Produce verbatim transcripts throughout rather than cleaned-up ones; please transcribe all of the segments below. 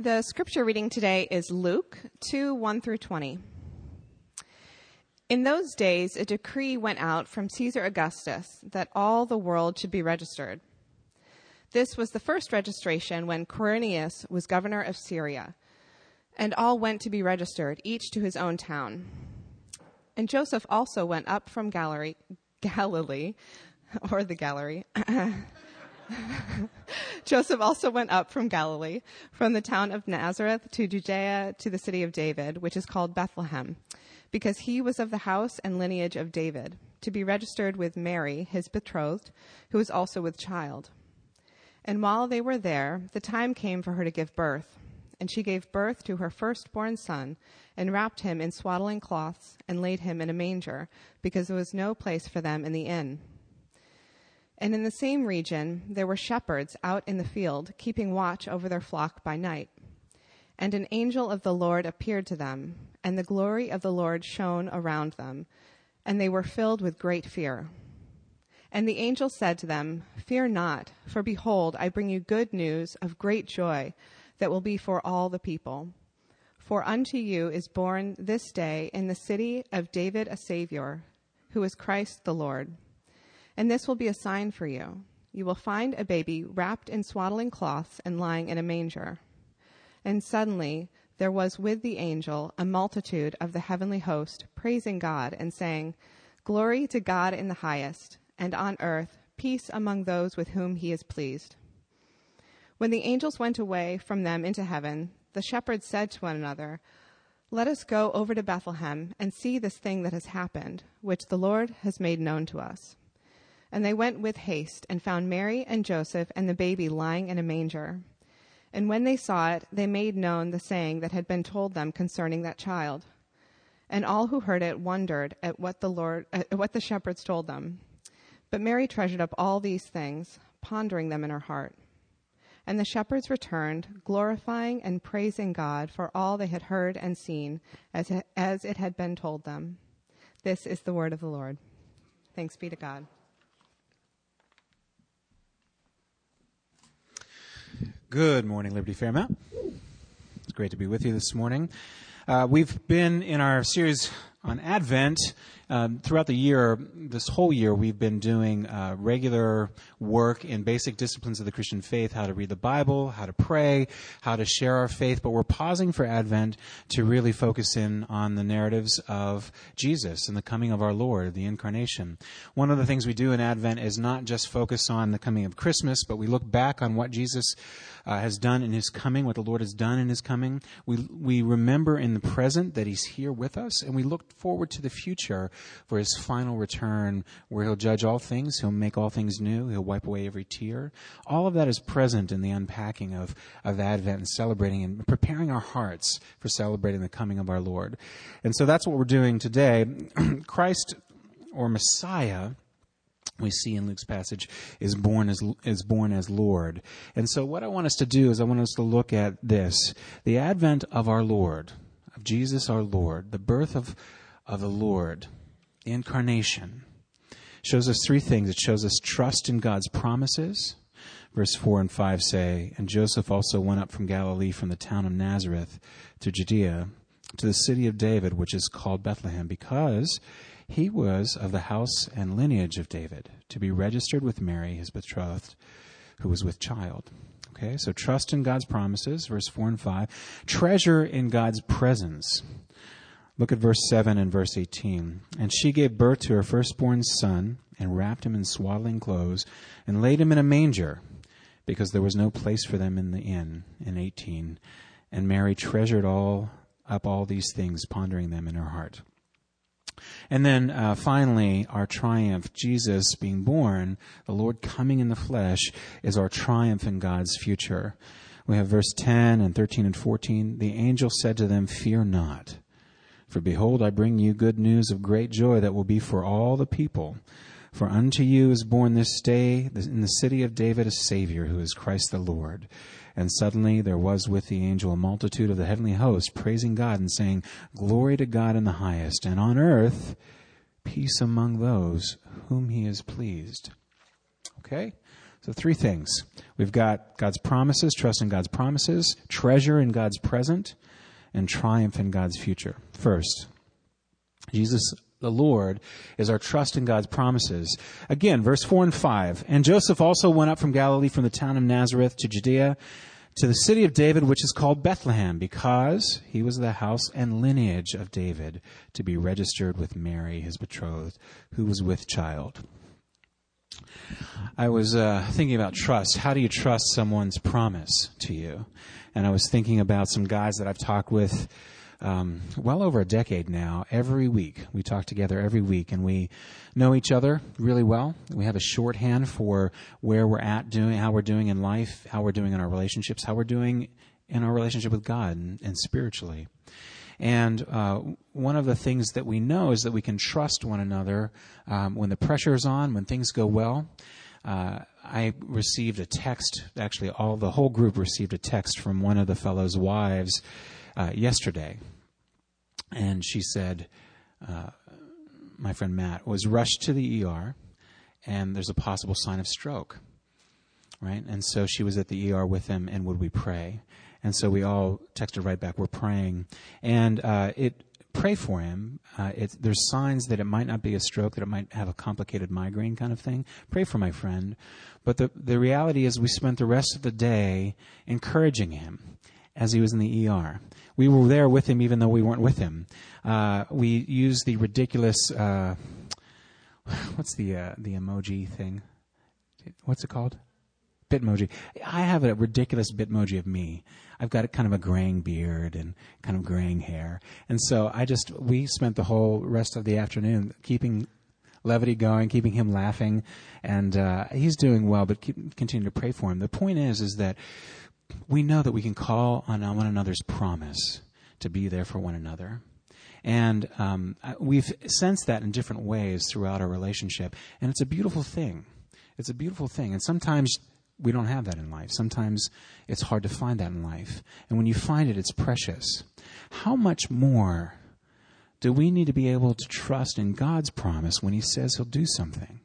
The scripture reading today is Luke two, one through twenty. In those days, a decree went out from Caesar Augustus that all the world should be registered. This was the first registration when Quirinius was governor of Syria, and all went to be registered, each to his own town. And Joseph also went up from Galilee, Galilee, or the gallery. Joseph also went up from Galilee, from the town of Nazareth to Judea to the city of David, which is called Bethlehem, because he was of the house and lineage of David, to be registered with Mary, his betrothed, who was also with child. And while they were there, the time came for her to give birth. And she gave birth to her firstborn son, and wrapped him in swaddling cloths, and laid him in a manger, because there was no place for them in the inn. And in the same region there were shepherds out in the field, keeping watch over their flock by night. And an angel of the Lord appeared to them, and the glory of the Lord shone around them, and they were filled with great fear. And the angel said to them, "Fear not, for behold, I bring you good news of great joy that will be for all the people. For unto you is born this day in the city of David a Savior, who is Christ the Lord. And this will be a sign for you. You will find a baby wrapped in swaddling cloths and lying in a manger." And suddenly there was with the angel a multitude of the heavenly host, praising God and saying, "Glory to God in the highest, and on earth peace among those with whom he is pleased." When the angels went away from them into heaven, the shepherds said to one another, "Let us go over to Bethlehem and see this thing that has happened, which the Lord has made known to us." And they went with haste and found Mary and Joseph and the baby lying in a manger. And when they saw it, they made known the saying that had been told them concerning that child. And all who heard it wondered at what the Lord, at what the shepherds told them. But Mary treasured up all these things, pondering them in her heart. And the shepherds returned, glorifying and praising God for all they had heard and seen, as it, as it had been told them. This is the word of the Lord. Thanks be to God. Good morning, Liberty Fairmount. It's great to be with you this morning. Uh, we've been in our series on Advent. Um, throughout the year, this whole year, we've been doing uh, regular work in basic disciplines of the Christian faith, how to read the Bible, how to pray, how to share our faith, but we're pausing for Advent to really focus in on the narratives of Jesus and the coming of our Lord, the incarnation. One of the things we do in Advent is not just focus on the coming of Christmas, but we look back on what Jesus uh, has done in his coming, what the Lord has done in his coming. We, we remember in the present that he's here with us, and we look forward to the future for his final return, where he'll judge all things, he'll make all things new, he'll wipe away every tear. All of that is present in the unpacking of, of Advent and celebrating and preparing our hearts for celebrating the coming of our Lord. And so that's what we're doing today. Christ, or Messiah, we see in Luke's passage, is born as is born as Lord. And so what I want us to do is I want us to look at this, the advent of our Lord, of Jesus our Lord, the birth of, of the Lord, the incarnation, shows us three things. It shows us trust in God's promises. Verse four and five say, "And Joseph also went up from Galilee, from the town of Nazareth to Judea, to the city of David, which is called Bethlehem, because he was of the house and lineage of David, to be registered with Mary, his betrothed, who was with child." Okay, so trust in God's promises, verse four and five. Treasure in God's presence. Look at verse seven and verse eighteen. "And she gave birth to her firstborn son, and wrapped him in swaddling clothes, and laid him in a manger, because there was no place for them in the inn." In eighteen. "And Mary treasured all up all these things, pondering them in her heart." And then uh, finally, our triumph, Jesus being born, the Lord coming in the flesh, is our triumph in God's future. We have verse ten and thirteen and fourteen. "The angel said to them, 'Fear not. For behold, I bring you good news of great joy that will be for all the people. For unto you is born this day in the city of David a Savior, who is Christ the Lord.' And suddenly there was with the angel a multitude of the heavenly host, praising God and saying, 'Glory to God in the highest, and on earth peace among those whom he is pleased.'" Okay? So three things. We've got God's promises, trust in God's promises, treasure in God's present, and triumph in God's future. First, Jesus, the Lord, is our trust in God's promises. Again, verse four and five. And Joseph also went up from Galilee, from the town of Nazareth to Judea, to the city of David, which is called Bethlehem, because he was of the house and lineage of David, to be registered with Mary, his betrothed, who was with child. I was uh, thinking about trust. How do you trust someone's promise to you? And I was thinking about some guys that I've talked with um, well over a decade now. Every week. We talk together every week, and we know each other really well. We have a shorthand for where we're at, doing, how we're doing in life, how we're doing in our relationships, how we're doing in our relationship with God and, and spiritually. And uh, one of the things that we know is that we can trust one another um, when the pressure is on, when things go well. Uh, I received a text, actually all the whole group received a text from one of the fellows' wives uh, yesterday. And she said, uh, my friend Matt was rushed to the E R, and there's a possible sign of stroke, right? And so she was at the E R with him, and would we pray? And so we all texted right back, we're praying. And uh, it pray for him. Uh, it, there's signs that it might not be a stroke, that it might have a complicated migraine kind of thing. Pray for my friend. But the, the reality is we spent the rest of the day encouraging him as he was in the E R. We were there with him even though we weren't with him. Uh, we used the ridiculous, uh, what's the uh, the emoji thing? What's it called? Bitmoji. I have a ridiculous Bitmoji of me. I've got a kind of a graying beard and kind of graying hair. And so I just, we spent the whole rest of the afternoon keeping levity going, keeping him laughing. And uh, he's doing well, but keep, continue to pray for him. The point is, is that we know that we can call on one another's promise to be there for one another. And um, we've sensed that in different ways throughout our relationship. And it's a beautiful thing. It's a beautiful thing. And sometimes we don't have that in life. Sometimes it's hard to find that in life. And when you find it, it's precious. How much more do we need to be able to trust in God's promise when he says he'll do something?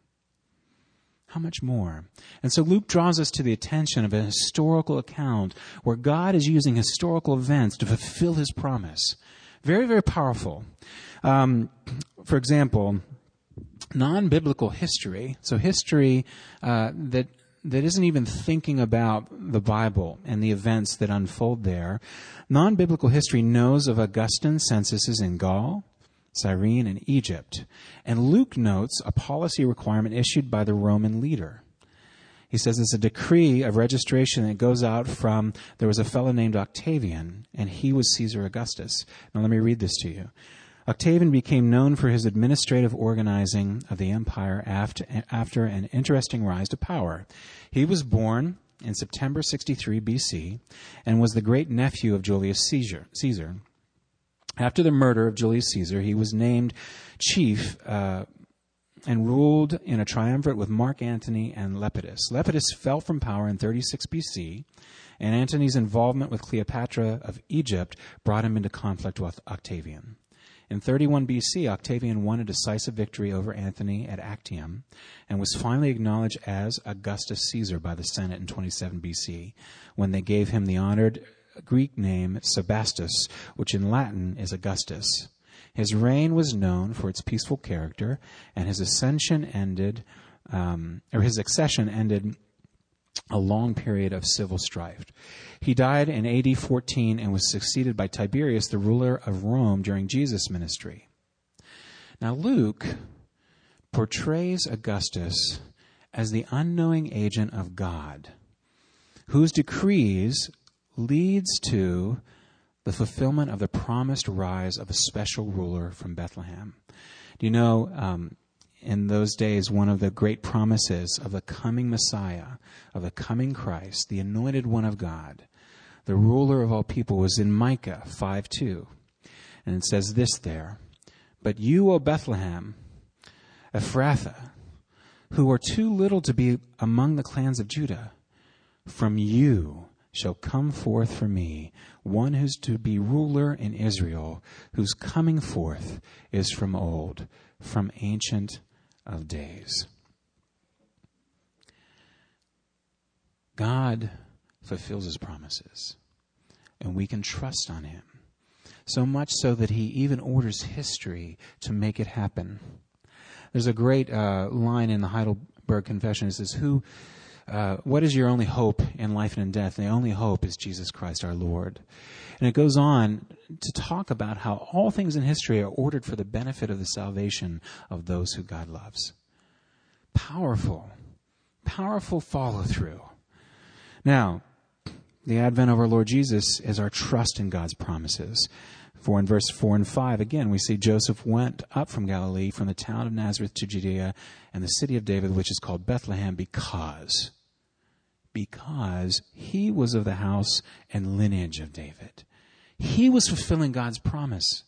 How much more? And so Luke draws us to the attention of a historical account where God is using historical events to fulfill his promise. Very, very powerful. Um, for example, non-biblical history, so history uh, that that isn't even thinking about the Bible and the events that unfold there. Non-biblical history knows of Augustan censuses in Gaul, Cyrene, and Egypt. And Luke notes a policy requirement issued by the Roman leader. He says it's a decree of registration that goes out from, there was a fellow named Octavian, and he was Caesar Augustus. Now let me read this to you. Octavian became known for his administrative organizing of the empire after, after an interesting rise to power. He was born in September sixty-three B C and was the great-nephew of Julius Caesar. Caesar. After the murder of Julius Caesar, he was named chief uh, and ruled in a triumvirate with Mark Antony and Lepidus. Lepidus fell from power in thirty-six B C, and Antony's involvement with Cleopatra of Egypt brought him into conflict with Octavian. In thirty-one B C, Octavian won a decisive victory over Antony at Actium and was finally acknowledged as Augustus Caesar by the Senate in twenty-seven B C, when they gave him the honored Greek name Sebastus, which in Latin is Augustus. His reign was known for its peaceful character, and his ascension ended, um, or his accession ended a long period of civil strife. He died in A D fourteen and was succeeded by Tiberius, the ruler of Rome, during Jesus' ministry. Now Luke portrays Augustus as the unknowing agent of God, whose decrees leads to the fulfillment of the promised rise of a special ruler from Bethlehem. Do you know, um, in those days, one of the great promises of the coming Messiah, of the coming Christ, the anointed one of God, the ruler of all people, was in Micah five two. And it says this there, "But you, O Bethlehem, Ephrathah, who are too little to be among the clans of Judah, from you shall come forth for me one who's to be ruler in Israel, whose coming forth is from old, from ancient of days." God fulfills his promises, and we can trust on him. So much so that he even orders history to make it happen. There's a great uh, line in the Heidelberg Confession. It says, "Who, uh, what is your only hope in life and in death? And the only hope is Jesus Christ our Lord." And it goes on to talk about how all things in history are ordered for the benefit of the salvation of those who God loves. Powerful, powerful follow-through. Now, the advent of our Lord Jesus is our trust in God's promises. For in verse four and five, again, we see Joseph went up from Galilee, from the town of Nazareth to Judea, and the city of David, which is called Bethlehem, because, because he was of the house and lineage of David. He was fulfilling God's promise.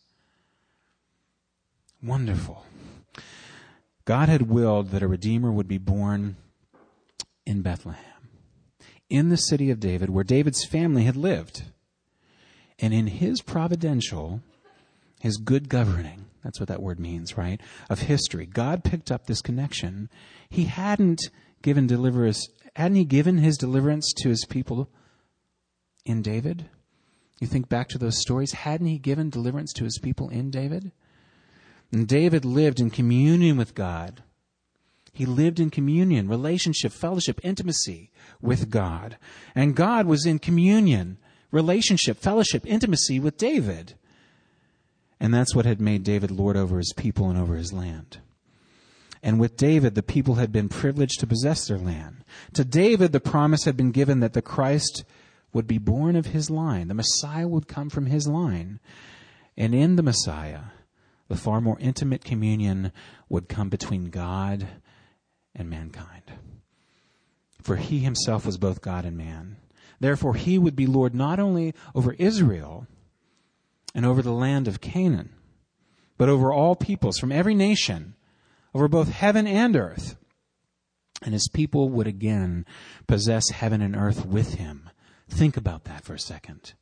Wonderful. God had willed that a Redeemer would be born in Bethlehem, in the city of David, where David's family had lived. And in his providential, his good governing, that's what that word means, right, of history, God picked up this connection. He hadn't given deliverance, hadn't he given his deliverance to his people in David? You think back to those stories, hadn't he given deliverance to his people in David? And David lived in communion with God. He lived in communion, relationship, fellowship, intimacy with God. And God was in communion, relationship, fellowship, intimacy with David. And that's what had made David Lord over his people and over his land. And with David, the people had been privileged to possess their land. To David, the promise had been given that the Christ would be born of his line. The Messiah would come from his line. And in the Messiah, the far more intimate communion would come between God and mankind. For he himself was both God and man. Therefore, he would be Lord not only over Israel and over the land of Canaan, but over all peoples from every nation, over both heaven and earth. And his people would again possess heaven and earth with him. Think about that for a second.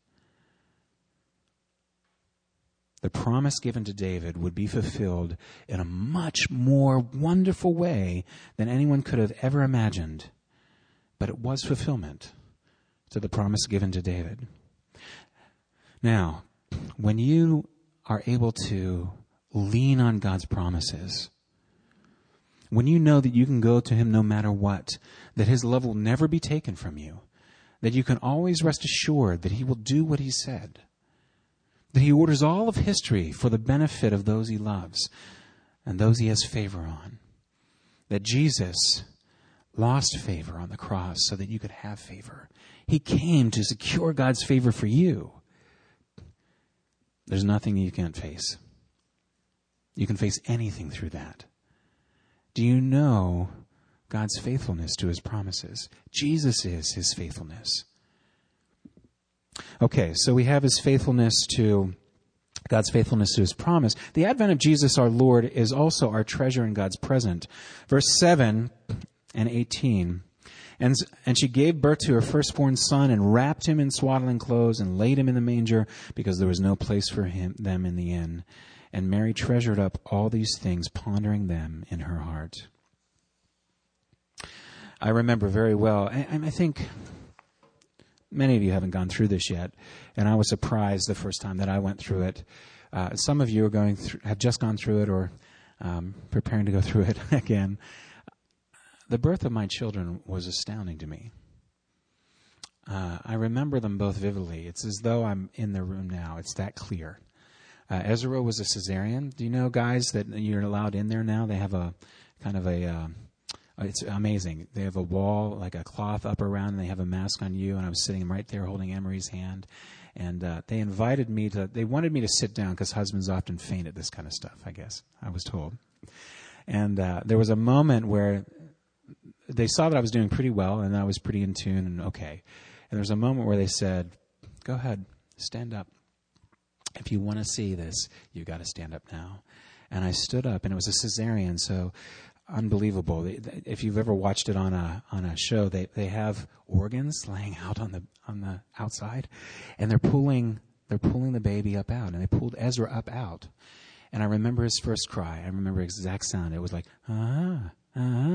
The promise given to David would be fulfilled in a much more wonderful way than anyone could have ever imagined. But it was fulfillment to the promise given to David. Now, when you are able to lean on God's promises, when you know that you can go to him no matter what, that his love will never be taken from you, that you can always rest assured that he will do what he said, that he orders all of history for the benefit of those he loves and those he has favor on, that Jesus lost favor on the cross so that you could have favor. He came to secure God's favor for you. There's nothing you can't face. You can face anything through that. Do you know God's faithfulness to his promises? Jesus is his faithfulness. Okay, so we have his faithfulness to, God's faithfulness to his promise. The advent of Jesus our Lord is also our treasure in God's present. Verse seven and eighteen. And, and she gave birth to her firstborn son and wrapped him in swaddling clothes and laid him in the manger because there was no place for him them in the inn. And Mary treasured up all these things, pondering them in her heart. I remember very well, I, I think many of you haven't gone through this yet, and I was surprised the first time that I went through it. Uh, some of you are going through, have just gone through it or um, preparing to go through it again. The birth of my children was astounding to me. Uh, I remember them both vividly. It's as though I'm in the room now. It's that clear. Uh, Ezra was a cesarean. Do you know, guys, that you're allowed in there now? They have a kind of a, uh, it's amazing. They have a wall, like a cloth up around, and they have a mask on you. And I was sitting right there holding Emery's hand. And uh, they invited me to, they wanted me to sit down because husbands often faint at this kind of stuff, I guess, I was told. And uh, there was a moment where they saw that I was doing pretty well and I was pretty in tune and okay. And there was a moment where they said, go ahead, stand up. If you want to see this, you got to stand up now. And I stood up, and it was a cesarean, so unbelievable. If you've ever watched it on a on a show, they, they have organs laying out on the on the outside, and they're pulling they're pulling the baby up out, and they pulled Ezra up out. And I remember his first cry. I remember his exact sound. It was like, ah, ah,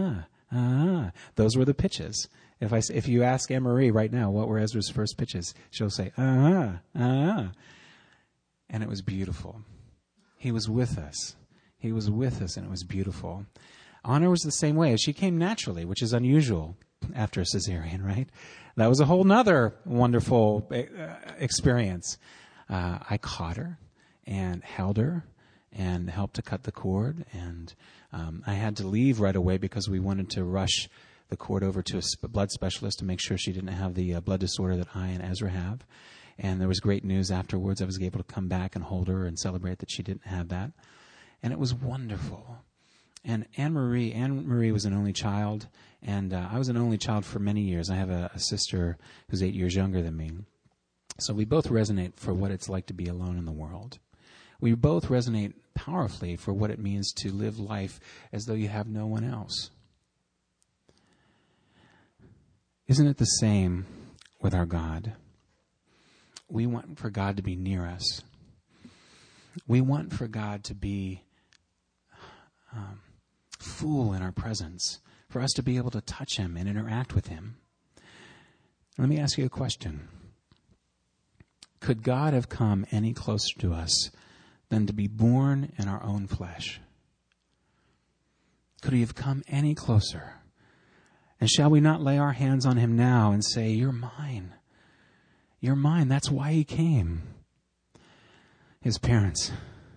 ah. Those were the pitches. If I, if you ask Anne-Marie right now, what were Ezra's first pitches? She'll say, ah, ah. And it was beautiful. He was with us. He was with us, and it was beautiful. Honor was the same way. She came naturally, which is unusual after a cesarean, right? That was a whole nother wonderful uh, experience. Uh, I caught her and held her and helped to cut the cord. And um, I had to leave right away because we wanted to rush the cord over to a sp- blood specialist to make sure she didn't have the uh, blood disorder that I and Ezra have. And there was great news afterwards. I was able to come back and hold her and celebrate that she didn't have that. And it was wonderful. And Anne-Marie, Anne-Marie was an only child, and uh, I was an only child for many years. I have a, a sister who's eight years younger than me. So we both resonate for what it's like to be alone in the world. We both resonate powerfully for what it means to live life as though you have no one else. Isn't it the same with our God? We want for God to be near us. We want for God to be um, full in our presence, for us to be able to touch him and interact with him. Let me ask you a question. Could God have come any closer to us than to be born in our own flesh? Could he have come any closer? And shall we not lay our hands on him now and say, you're mine. You're mine. That's why he came. His parents,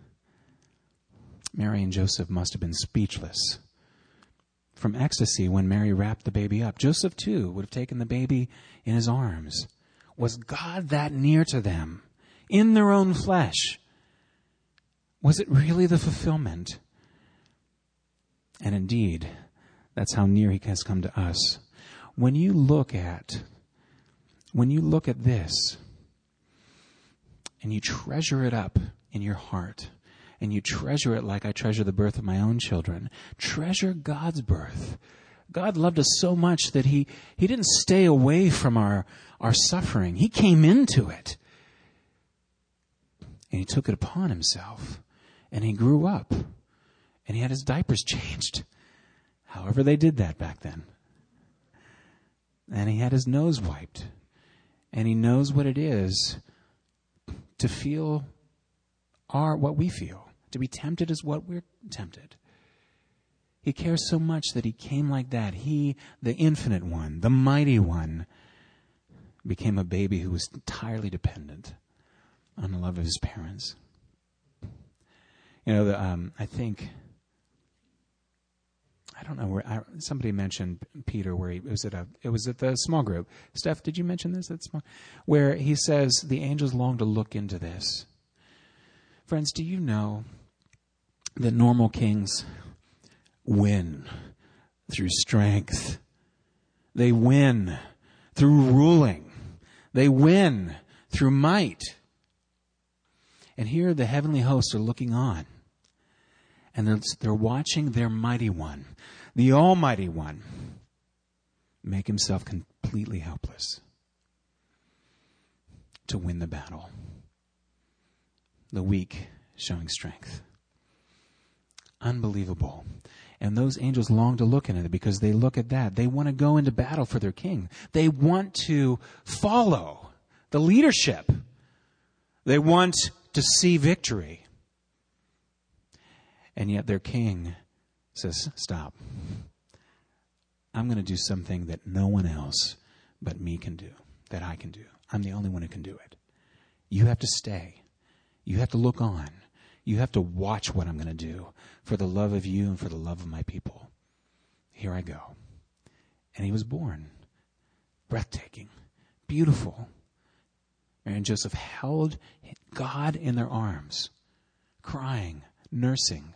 Mary and Joseph, must have been speechless from ecstasy when Mary wrapped the baby up. Joseph, too, would have taken the baby in his arms. Was God that near to them in their own flesh? Was it really the fulfillment? And indeed, that's how near he has come to us. When you look at, when you look at this, and you treasure it up in your heart, and you treasure it like I treasure the birth of my own children, treasure God's birth. God loved us so much that he, he didn't stay away from our, our suffering. He came into it. And he took it upon himself. And he grew up. And he had his diapers changed. However they did that back then. And he had his nose wiped. And he knows what it is to feel our what we feel. To be tempted is what we're tempted. He cares so much that he came like that. He, the infinite one, the mighty one, became a baby who was entirely dependent on the love of his parents. You know, the, um, I think, I don't know where, I, somebody mentioned Peter where he was at a, it was at the small group. Steph, did you mention this at small? Where he says, the angels long to look into this. Friends, do you know that normal kings win through strength? They win through ruling. They win through might. And here the heavenly hosts are looking on. And they're, they're watching their mighty one, the almighty one, make himself completely helpless to win the battle. The weak showing strength. Unbelievable. And those angels long to look into it because they look at that. They want to go into battle for their king. They want to follow the leadership. They want to see victory. And yet their king says, stop. I'm going to do something that no one else but me can do, that I can do. I'm the only one who can do it. You have to stay. You have to look on. You have to watch what I'm going to do for the love of you and for the love of my people. Here I go. And he was born. Breathtaking. Beautiful. Mary and Joseph held God in their arms, crying, nursing,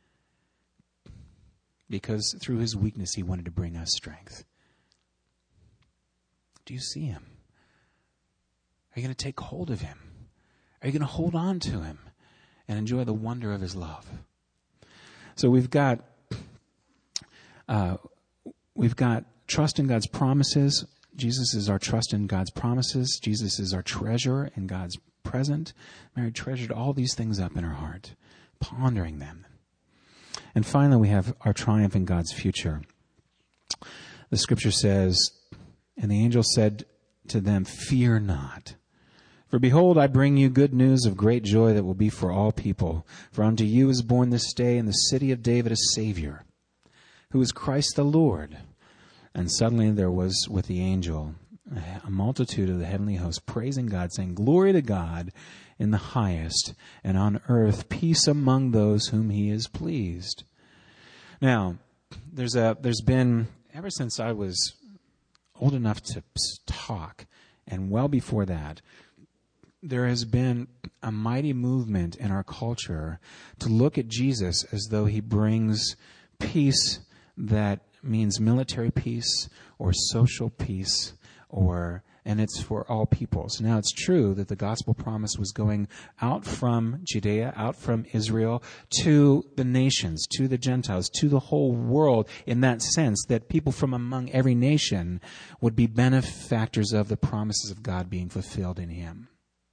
because through his weakness he wanted to bring us strength. Do you see him? Are you going to take hold of him? Are you going to hold on to him and enjoy the wonder of his love? So we've got uh, we've got trust in God's promises. Jesus is our trust in God's promises. Jesus is our treasure in God's present. Mary treasured all these things up in her heart, pondering them. And finally, we have our triumph in God's future. The scripture says, and the angel said to them, "Fear not. For behold, I bring you good news of great joy that will be for all people. For unto you is born this day in the city of David a Savior, who is Christ the Lord." And suddenly there was with the angel a multitude of the heavenly host praising God, saying, "Glory to God in the highest, and on earth peace among those whom he is pleased." Now, there's a there's been, ever since I was old enough to talk, and well before that, there has been a mighty movement in our culture to look at Jesus as though he brings peace that means military peace or social peace, or and it's for all peoples. Now, it's true that the gospel promise was going out from Judea, out from Israel, to the nations, to the Gentiles, to the whole world, in that sense that people from among every nation would be benefactors of the promises of God being fulfilled in him.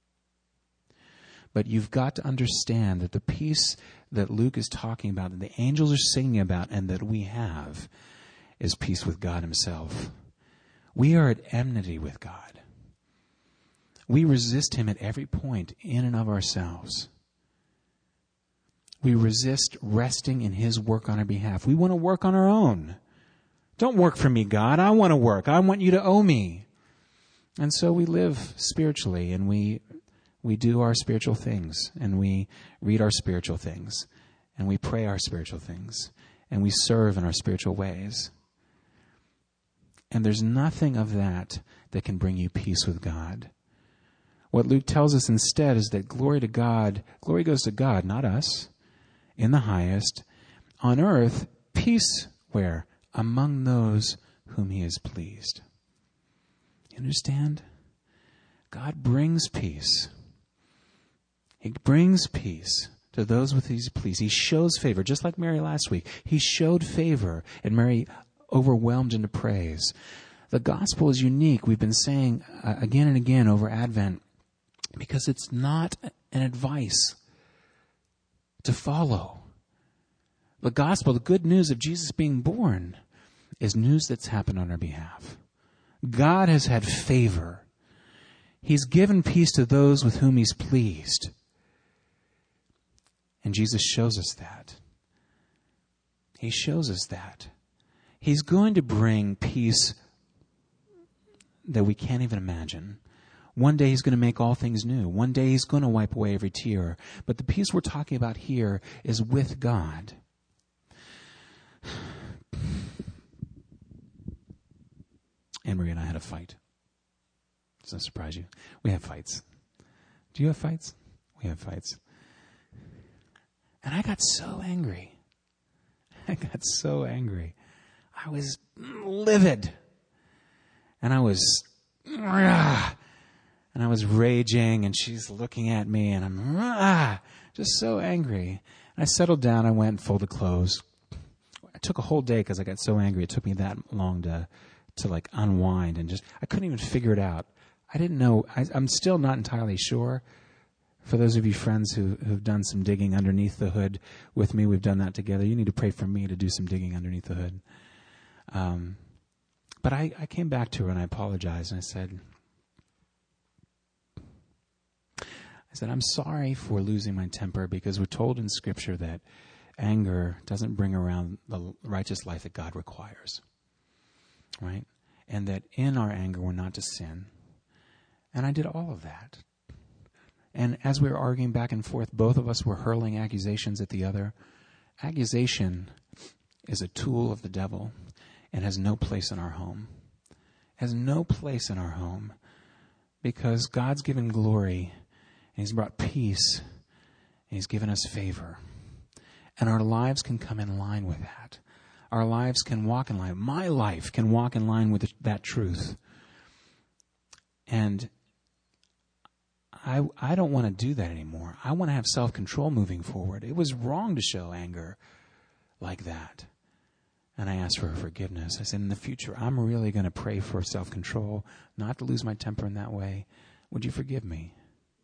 But you've got to understand that the peace that Luke is talking about, that the angels are singing about, and that we have, is peace with God himself. We are at enmity with God. We resist him at every point in and of ourselves. We resist resting in his work on our behalf. We want to work on our own. Don't work for me, God. I want to work. I want you to owe me. And so we live spiritually, and we we do our spiritual things, and we read our spiritual things, and we pray our spiritual things, and we serve in our spiritual ways. And there's nothing of that that can bring you peace with God. What Luke tells us instead is that glory to God, glory goes to God, not us, in the highest. On earth, peace where? Among those whom he is pleased. You understand? God brings peace. He brings peace to those with whom he's pleased. He shows favor, just like Mary last week. He showed favor, and Mary overwhelmed into praise. The gospel is unique. We've been saying uh, again and again over Advent, because it's not an advice to follow. The gospel, the good news of Jesus being born, is news that's happened on our behalf. God has had favor. He's given peace to those with whom he's pleased. And Jesus shows us that. He shows us that. He's going to bring peace that we can't even imagine. One day he's going to make all things new. One day he's going to wipe away every tear. But the peace we're talking about here is with God. Anne-Marie and I had a fight. Does that surprise you? We have fights. Do you have fights? We have fights. And I got so angry. I got so angry. I was livid. And I was, and I was raging, and she's looking at me, and I'm just so angry. And I settled down. I went and folded clothes. It took a whole day because I got so angry. It took me that long to, to like unwind, and just, I couldn't even figure it out. I didn't know. I, I'm still not entirely sure. For those of you friends who, who've done some digging underneath the hood with me, we've done that together. You need to pray for me to do some digging underneath the hood. Um, but I, I came back to her and I apologized, and I said, I said, I'm sorry for losing my temper, because we're told in Scripture that anger doesn't bring around the righteous life that God requires, right? And that in our anger we're not to sin. And I did all of that. And as we were arguing back and forth, both of us were hurling accusations at the other. Accusation is a tool of the devil and has no place in our home. Has no place in our home, because God's given glory, and he's brought peace, and he's given us favor. And our lives can come in line with that. Our lives can walk in line. My life can walk in line with that truth. And I, I don't want to do that anymore. I want to have self-control moving forward. It was wrong to show anger like that. And I asked for her forgiveness. I said, in the future, I'm really going to pray for self-control, not to lose my temper in that way. Would you forgive me?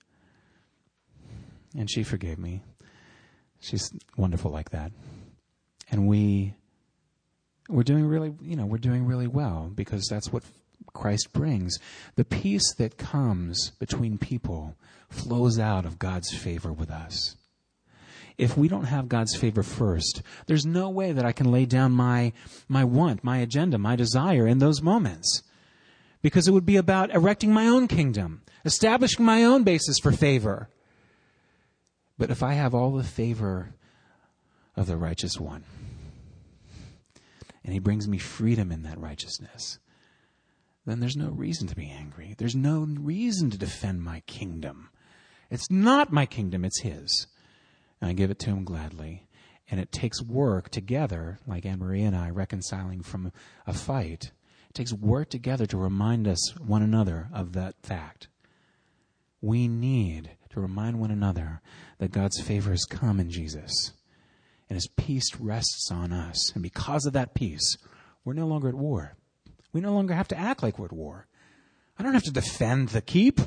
And she forgave me. She's wonderful like that. And we we're doing really, you know, we're doing really well because that's what Christ brings. The peace that comes between people flows out of God's favor with us. If we don't have God's favor first, there's no way that I can lay down my, my want, my agenda, my desire in those moments. Because it would be about erecting my own kingdom, establishing my own basis for favor. But if I have all the favor of the righteous one, and he brings me freedom in that righteousness, then there's no reason to be angry. There's no reason to defend my kingdom. It's not my kingdom, it's his. And I give it to him gladly. And it takes work together, like Anne-Marie and I reconciling from a fight. It takes work together to remind us one another of that fact. We need to remind one another that God's favor has come in Jesus. And his peace rests on us. And because of that peace, we're no longer at war. We no longer have to act like we're at war. I don't have to defend the keep.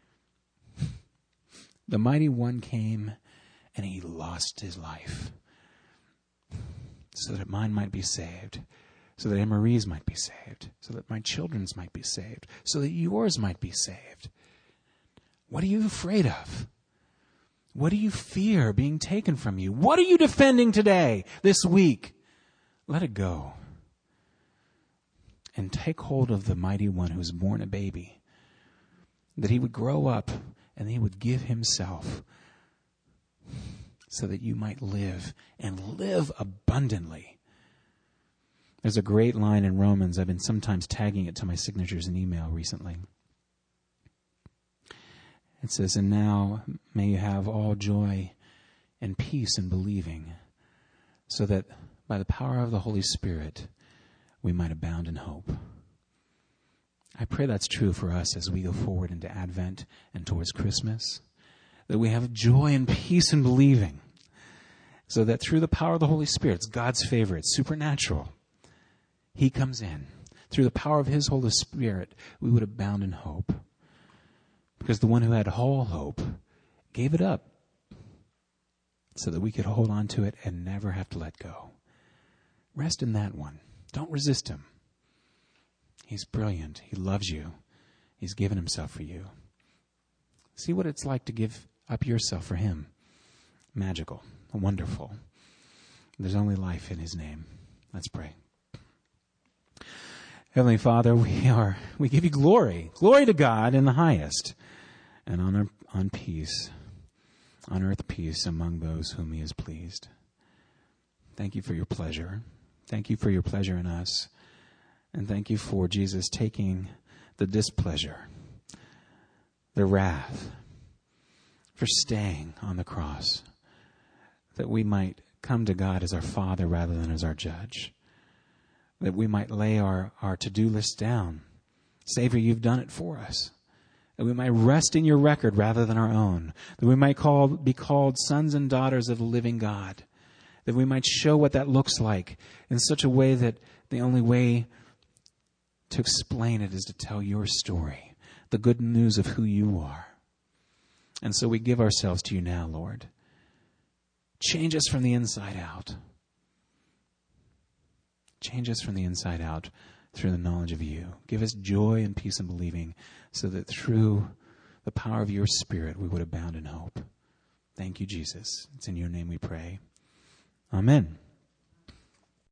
The mighty one came and he lost his life so that mine might be saved, so that Anne-Marie's might be saved, so that my children's might be saved, so that yours might be saved. What are you afraid of? What do you fear being taken from you? What are you defending today, this week? Let it go. And take hold of the mighty one who was born a baby, that he would grow up and he would give himself so that you might live and live abundantly. There's a great line in Romans. I've been sometimes tagging it to my signatures in email recently. It says, and now may you have all joy and peace in believing, so that by the power of the Holy Spirit we might abound in hope. I pray that's true for us as we go forward into Advent and towards Christmas, that we have joy and peace in believing, so that through the power of the Holy Spirit, it's God's favor, it's supernatural, he comes in. Through the power of his Holy Spirit, we would abound in hope. Because the one who had all hope gave it up so that we could hold on to it and never have to let go. Rest in that one. Don't resist him. He's brilliant. He loves you. He's given himself for you. See what it's like to give up yourself for him. Magical. Wonderful. There's only life in his name. Let's pray. Heavenly Father, we are we give you glory. Glory to God in the highest. And on, on peace, on earth peace among those whom he is pleased. Thank you for your pleasure. Thank you for your pleasure in us. And thank you for Jesus taking the displeasure, the wrath, for staying on the cross, that we might come to God as our Father rather than as our judge, that we might lay our, our to-do list down. Savior, you've done it for us. That we might rest in your record rather than our own. That we might call, be called sons and daughters of the living God. That we might show what that looks like in such a way that the only way to explain it is to tell your story, the good news of who you are. And so we give ourselves to you now, Lord. Change us from the inside out. Change us from the inside out through the knowledge of you. Give us joy and peace in believing, so that through the power of your Spirit we would abound in hope. Thank you, Jesus. It's in your name we pray. Amen.